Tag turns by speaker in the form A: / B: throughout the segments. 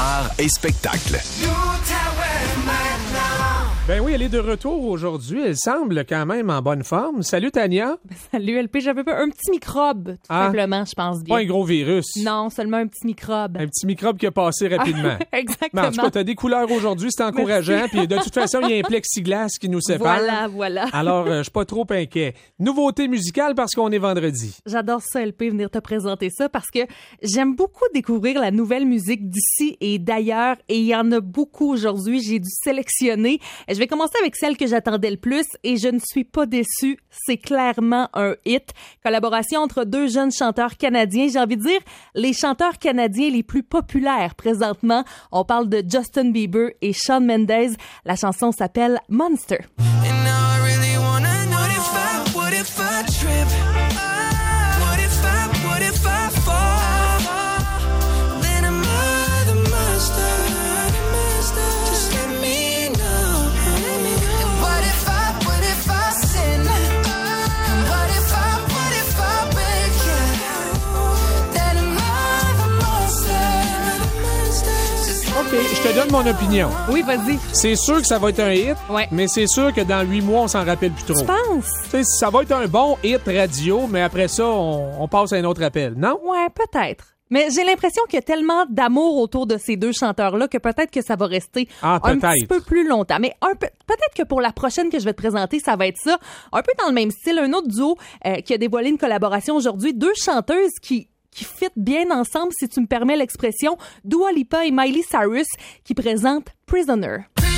A: art et spectacle.
B: Ben oui, elle est de retour aujourd'hui. Elle semble quand même en bonne forme. Salut, Tania.
C: Salut, LP. J'avais un petit microbe, tout simplement, je pense bien.
B: Pas un gros virus.
C: Non, seulement un petit microbe.
B: Un petit microbe qui a passé rapidement.
C: Exactement.
B: Mais en tout cas, t'as des couleurs aujourd'hui, c'est encourageant. Puis de toute façon, il y a un plexiglas qui nous sépare.
C: Voilà.
B: Alors, je suis pas trop inquiet. Nouveauté musicale parce qu'on est vendredi.
C: J'adore ça, LP, venir te présenter ça parce que j'aime beaucoup découvrir la nouvelle musique d'ici et d'ailleurs. Et il y en a beaucoup aujourd'hui. J'ai dû sélectionner. Je vais commencer avec celle que j'attendais le plus et je ne suis pas déçue. C'est clairement un hit. Collaboration entre deux jeunes chanteurs canadiens. J'ai envie de dire les chanteurs canadiens les plus populaires présentement. On parle de Justin Bieber et Shawn Mendes. La chanson s'appelle Monster.
B: OK, je te donne mon opinion.
C: Oui, vas-y.
B: C'est sûr que ça va être un hit,
C: Ouais.
B: mais c'est sûr que dans 8 mois, on s'en rappelle plus trop.
C: Tu penses?
B: Tu sais, ça va être un bon hit radio, mais après ça, on passe à un autre appel, non?
C: Ouais, peut-être. Mais j'ai l'impression qu'il y a tellement d'amour autour de ces deux chanteurs-là que peut-être que ça va rester un petit peu plus longtemps. Mais peut-être que pour la prochaine que je vais te présenter, ça va être ça. Un peu dans le même style. Un autre duo qui a dévoilé une collaboration aujourd'hui. Deux chanteuses qui fit bien ensemble, si tu me permets l'expression. Dua Lipa et Miley Cyrus qui présentent Prisoner.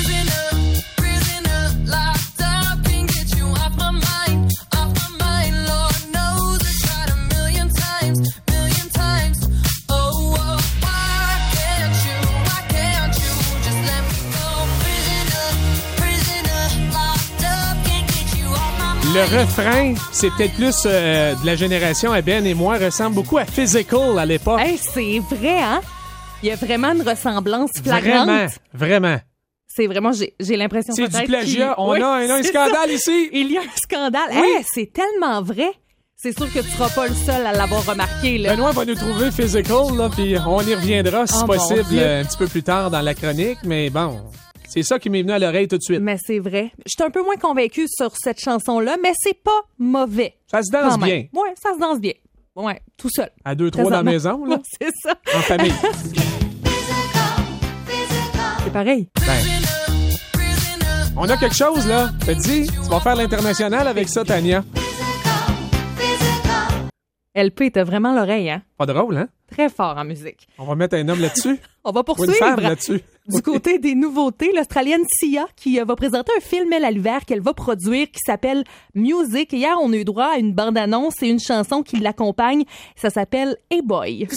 B: Le refrain, c'est peut-être plus de la génération à Ben et moi, ressemble beaucoup à Physical à l'époque.
C: Hey, c'est vrai, hein? Il y a vraiment une ressemblance flagrante.
B: Vraiment.
C: C'est vraiment, j'ai l'impression
B: C'est
C: peut-être
B: du plagiat. On a un scandale ici.
C: Il y a un scandale.
B: Oui.
C: Hey, c'est tellement vrai. C'est sûr que tu seras pas le seul à l'avoir remarqué, là.
B: Benoît va nous trouver Physical, là, puis on y reviendra si
C: Oh,
B: possible
C: mon Dieu.
B: un petit peu plus tard dans la chronique, mais bon, c'est ça qui m'est venu à l'oreille tout de suite.
C: Mais c'est vrai. Je suis un peu moins convaincue sur cette chanson-là, mais c'est pas mauvais.
B: Ça se danse
C: Quand même.
B: bien.
C: Ouais, ça se danse bien. Ouais, tout seul.
B: À 2-3 dans la maison, là,
C: Ouais, c'est ça.
B: en famille.
C: C'est pareil.
B: Ben, on a quelque chose, là. T'as dit, tu vas faire l'international avec ça, Tania.
C: LP, t'as vraiment l'oreille, hein?
B: Pas drôle, hein?
C: Très fort en musique.
B: On va mettre un homme là-dessus.
C: On va
B: Ou
C: poursuivre.
B: une femme là-dessus.
C: Du côté des nouveautés, l'Australienne Sia qui va présenter un film elle à l'hiver qu'elle va produire qui s'appelle Music. Hier, on a eu droit à une bande-annonce et une chanson qui l'accompagne. Ça s'appelle Hey Boy.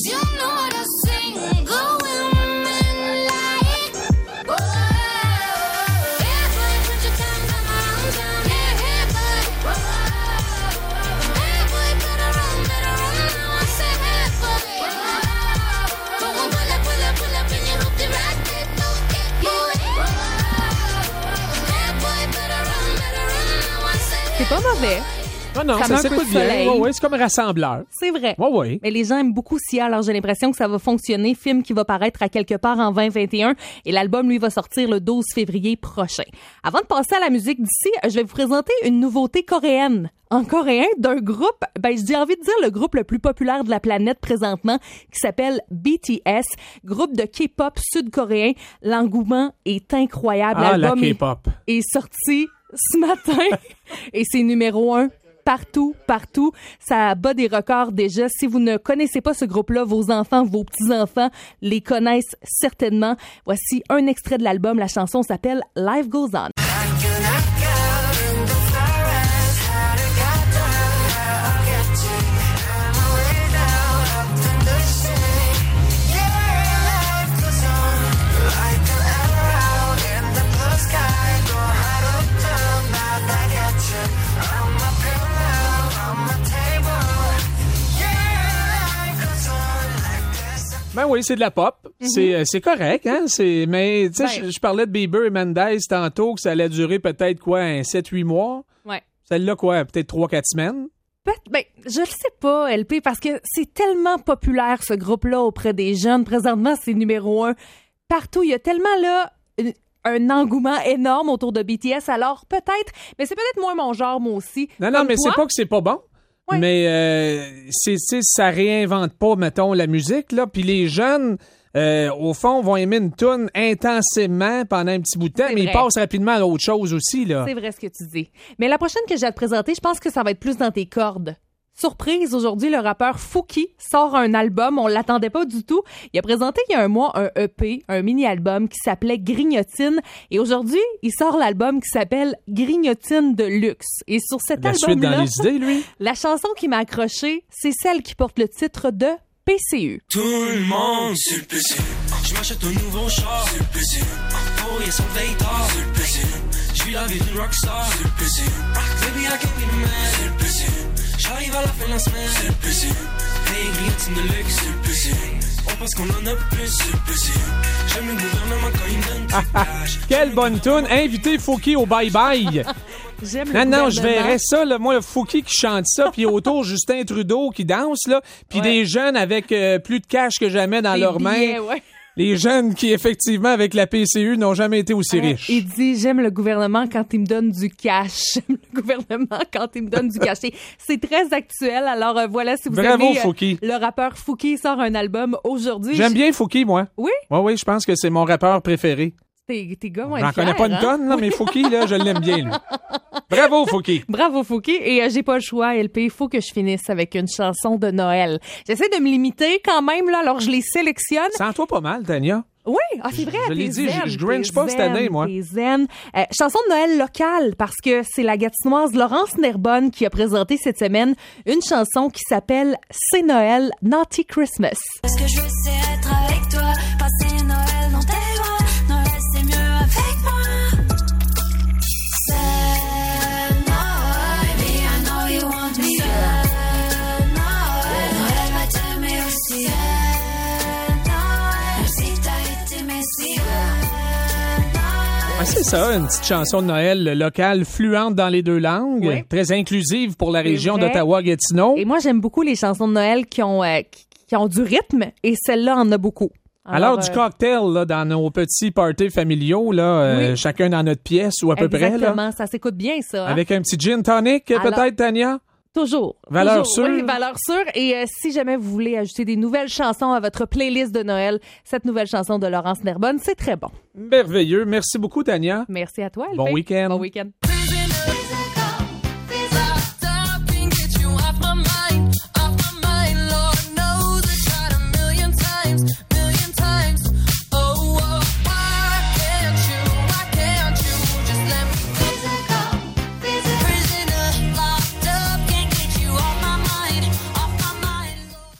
C: C'est pas mauvais.
B: Non,
C: Ça met
B: ça
C: un peu
B: s'écoute
C: de
B: bien.
C: soleil.
B: Ouais, c'est comme un rassembleur.
C: C'est vrai.
B: Ouais.
C: Mais les gens aiment beaucoup Sia, alors j'ai l'impression que ça va fonctionner. Film qui va paraître à quelque part en 2021 et l'album, lui, va sortir le 12 février prochain. Avant de passer à la musique d'ici, je vais vous présenter une nouveauté coréenne. En coréen, d'un groupe, j'ai envie de dire le groupe le plus populaire de la planète présentement, qui s'appelle BTS, groupe de K-pop sud-coréen. L'engouement est incroyable.
B: Ah, la
C: L'album
B: K-pop.
C: est sorti ce matin et c'est numéro 1 partout. Ça bat des records déjà. Si vous ne connaissez pas ce groupe-là, vos enfants, vos petits-enfants les connaissent certainement. Voici un extrait de l'album. La chanson s'appelle Life Goes On.
B: Ben oui, c'est de la pop. C'est correct, hein? Mais tu sais, je parlais de Bieber et Mendes tantôt, que ça allait durer peut-être un 7-8 mois.
C: Ouais.
B: Celle-là, peut-être 3-4 semaines.
C: Je le sais pas, LP, parce que c'est tellement populaire, ce groupe-là, auprès des jeunes. Présentement, c'est numéro 1 partout. Il y a tellement là un engouement énorme autour de BTS. Alors peut-être, mais c'est peut-être moins mon genre, moi aussi.
B: Non,
C: Comme
B: mais
C: toi.
B: c'est pas que c'est pas bon.
C: Ouais.
B: Mais ça réinvente pas, mettons, la musique, là. Puis les jeunes, au fond, vont aimer une toune intensément pendant un petit bout de temps,
C: C'est
B: mais
C: vrai.
B: ils passent rapidement à autre chose aussi, là.
C: C'est vrai ce que tu dis. Mais la prochaine que j'ai à te présenter, je pense que ça va être plus dans tes cordes. Surprise, aujourd'hui, le rappeur Fouki sort un album. On l'attendait pas du tout. Il a présenté il y a un mois un EP, un mini-album qui s'appelait Grignotine. Et aujourd'hui, il sort l'album qui s'appelle Grignotine de luxe. Et sur cet
B: La suite dans
C: album-là,
B: les idées, lui.
C: la chanson qui m'a accroché, c'est celle qui porte le titre de PCU.
A: Tout le monde sur le PC. Je m'achète un nouveau char sur le PC. Oh, y'a son veille tard sur le PC. Je vis la vie d'une rockstar sur le PC. Baby, I can be the man sur le PC. J'arrive à la fin de la semaine sur le PC. Hey, grignotine de luxe sur le PC. On pense qu'on en a plus sur le PC. J'aime le gouvernement quand il me donne du cash.
B: Quelle bonne toune. Invitez Fouki au bye-bye.
C: J'aime le
B: Non, je
C: gouvernement.
B: verrais ça, là, moi, le Fouki qui chante ça, puis autour, Justin Trudeau qui danse, là, puis
C: Ouais.
B: des jeunes avec plus de cash que jamais dans
C: Des
B: leurs mains.
C: billets, ouais.
B: Les jeunes qui, effectivement, avec la PCU, n'ont jamais été aussi riches.
C: Il dit, j'aime le gouvernement quand il me donne du cash. J'aime le gouvernement quand il me donne du cash. C'est très actuel. Alors voilà, si vous
B: Bravo,
C: aimez
B: Fouki.
C: le rappeur Fouki sort un album aujourd'hui.
B: J'aime bien Fouki, moi.
C: Oui?
B: Oui, je pense que c'est mon rappeur préféré.
C: T'es gars moins
B: J'en
C: fiers,
B: connais pas une
C: hein?
B: tonne, là, mais Fouki, là, je l'aime bien, lui. Bravo, Fouki.
C: Bravo Fouki. Et j'ai pas le choix, LP. Il faut que je finisse avec une chanson de Noël. J'essaie de me limiter quand même, là, alors je les sélectionne.
B: Sens-toi pas mal, Tania.
C: Oui, c'est vrai.
B: Je l'ai
C: t'es
B: dit,
C: zen,
B: je grinche
C: t'es
B: pas cette
C: zen,
B: année, moi.
C: t'es zen. Chanson de Noël locale, parce que c'est la Gatinoise Laurence Nerbonne qui a présenté cette semaine une chanson qui s'appelle C'est Noël, Naughty Christmas.
D: Ce que je veux, c'est être avec toi, passer Noël dans tes bras. Noël, c'est mieux avec moi. C'est Noël, baby, I know you want me. C'est Noël, Noël va t'aimer aussi. C'est Noël, même si t'as été messie.
B: Ah, c'est ça, une petite chanson de Noël locale fluente dans les deux langues,
C: Oui.
B: très inclusive pour la région
C: vrai.
B: d'Ottawa-Gatineau.
C: Et moi, j'aime beaucoup les chansons de Noël qui ont du rythme, et celle-là en a beaucoup.
B: Alors, du cocktail, là, dans nos petits parties familiaux, là,
C: Oui.
B: chacun dans notre pièce ou à peu près, là.
C: Exactement, ça s'écoute bien, ça. hein?
B: Avec un petit gin tonic,
C: Alors-
B: peut-être, Tania?
C: Toujours.
B: Valeur
C: Toujours,
B: sûre.
C: Oui, valeur sûre. Et si jamais vous voulez ajouter des nouvelles chansons à votre playlist de Noël, cette nouvelle chanson de Laurence Nerbonne, c'est très bon.
B: Merveilleux. Merci beaucoup, Tania.
C: Merci à toi,
B: Bon
C: LP.
B: week-end.
C: Bon week-end.